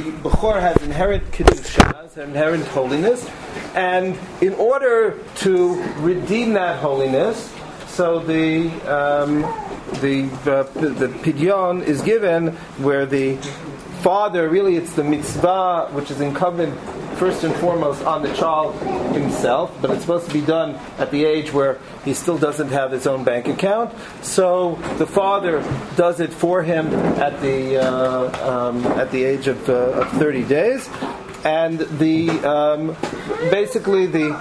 Bechor has inherent kedusha, has inherent holiness, and in order to redeem that holiness, so the pidyon is given where the father, really it's the mitzvah which is incumbent first and foremost on the child himself, but it's supposed to be done at the age where he still doesn't have his own bank account. So the father does it for him at the age of 30 days, and basically the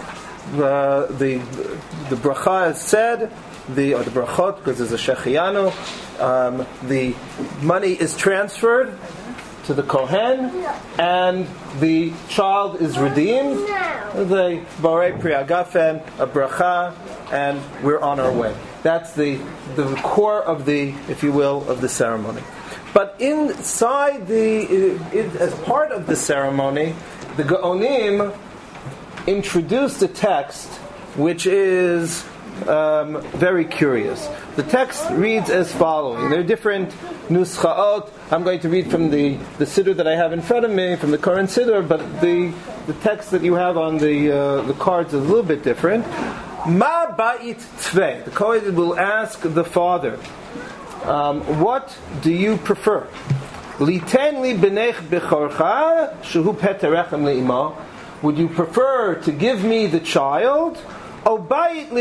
bracha is said, or the brachot, because there's a shechianu. The money is transferred to the Kohen, and the child is redeemed. The Borei Priagafen, a bracha, and we're on our way. That's the core of the, if you will, of the ceremony. But inside as part of the ceremony, the Gaonim introduced a text which is very curious. The text reads as following. There are different nuschaot. I'm going to read from the siddur that I have in front of me, from the current siddur, but the text that you have on the cards is a little bit different. Ma ba'it tvei. The Kohen will ask the father, what do you prefer? Liten li b'nech b'chorcha shehu peterechem le'ima. Would you prefer to give me the child? Or would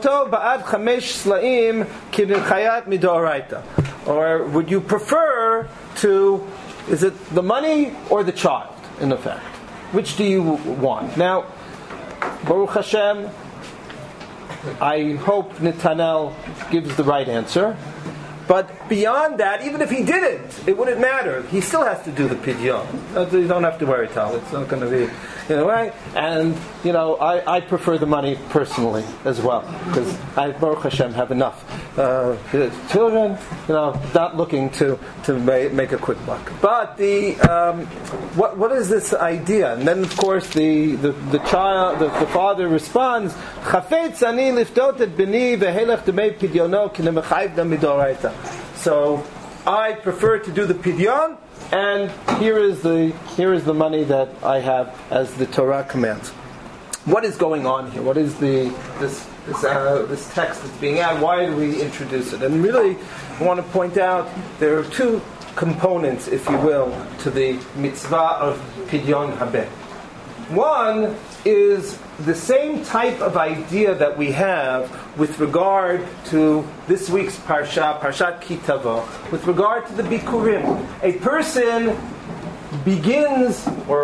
you prefer to, is it the money or the child, in effect? Which do you want? Now, Baruch Hashem, I hope Netanel gives the right answer. But beyond that, even if he didn't, it wouldn't matter. He still has to do the pidyon. You don't have to worry, Tal. It's not going to be, right? And, I prefer the money personally as well. Because I, Baruch Hashem, have enough children, not looking to make a quick buck. But what is this idea? And then, of course, the child, the father responds, Chafetz ani liftot et b'ni v'helech demei pidyono k'nemechayv dam midoraita. So I prefer to do the pidyon, and here is the money that I have as the Torah commands. What is going on here? What is this text that's being added? Why do we introduce it? And really, I want to point out there are two components, if you will, to the mitzvah of pidyon habeh. One is the same type of idea that we have with regard to this week's Parshat Ki Tavo, with regard to the Bikurim. A person begins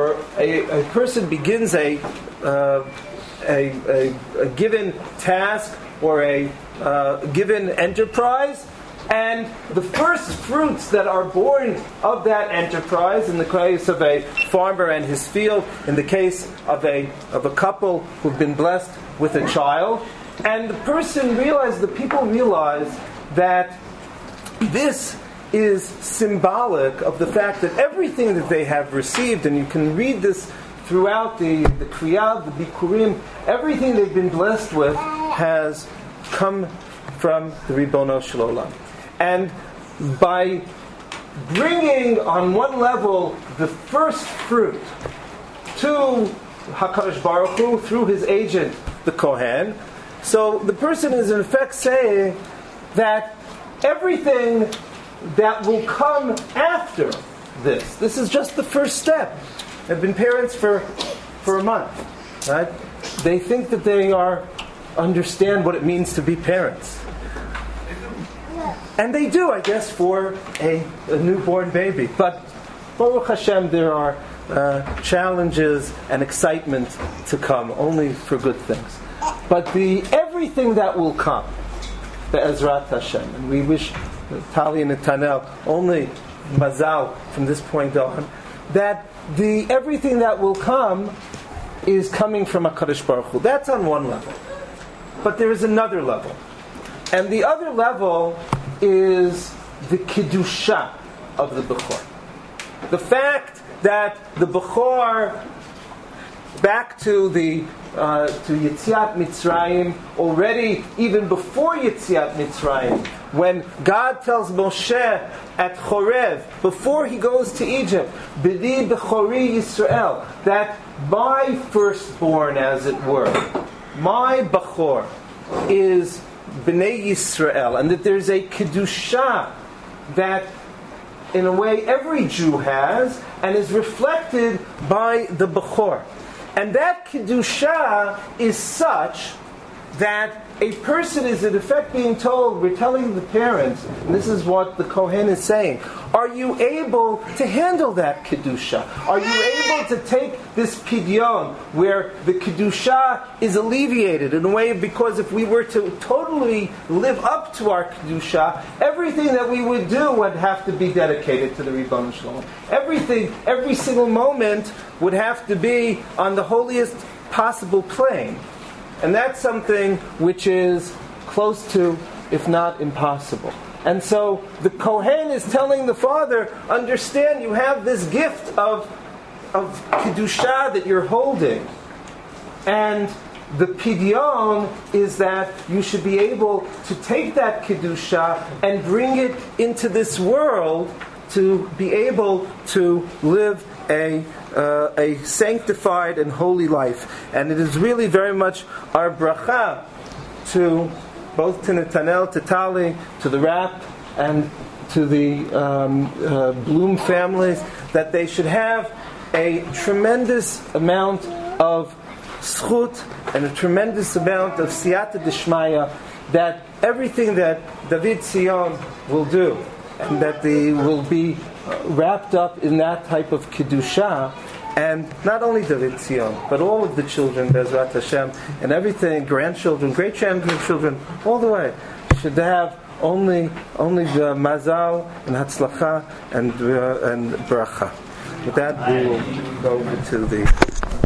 a given task or a given enterprise, and the first fruits that are born of that enterprise, in the case of a farmer and his field, in the case of a couple who've been blessed with a child, and the people realize that this is symbolic of the fact that everything that they have received, and you can read this throughout the Kriyah, the Bikurim, everything they've been blessed with has come from the Ribono Shel Olam. And by bringing on one level the first fruit to HaKadosh Baruch Hu through his agent, the Kohen, so the person is in effect saying that everything that will come after this is just the first step. They've been parents for a month, right? They think that they understand what it means to be parents. And they do, I guess, for a newborn baby. But Baruch Hashem, there are challenges and excitement to come, only for good things. But everything that will come, the Ezrat Hashem, and we wish Tali and Netanel only mazal from this point on, that everything that will come is coming from HaKadosh Baruch Hu. That's on one level. But there is another level. And the other level is the Kedusha of the Bechor. The fact that the Bechor back to Yetziat Mitzrayim, already even before Yetziat Mitzrayim, when God tells Moshe at Chorev, before he goes to Egypt, B'di B'chori Yisrael, that my firstborn, as it were, my Bachor, is B'nai Yisrael, and that there's a Kedusha that in a way every Jew has, and is reflected by the Bechor. And that Kedusha is such that a person is in effect being told, we're telling the parents, and this is what the Kohen is saying, are you able to handle that Kedusha? Are you able to take this Pidyon, where the Kedusha is alleviated in a way, because if we were to totally live up to our Kedusha, everything that we would do would have to be dedicated to the Ribbon Shalom. Everything, every single moment would have to be on the holiest possible plane. And that's something which is close to, if not impossible. And so the Kohen is telling the father, understand, you have this gift of Kedusha that you're holding. And the Pidyon is that you should be able to take that Kedusha and bring it into this world to be able to live a sanctified and holy life. And it is really very much our bracha to both to Netanel, to Tali, to the Rapp, and to the Bloom families, that they should have a tremendous amount of schut and a tremendous amount of siyata d'shmaya, that everything that David Tzion will do, and that they will be wrapped up in that type of Kedusha, and not only David Tzion, but all of the children, Bezrat Hashem, and everything, grandchildren, great-grandchildren, all the way, should have only the mazal and hatzlacha and bracha. With that, we will go over to the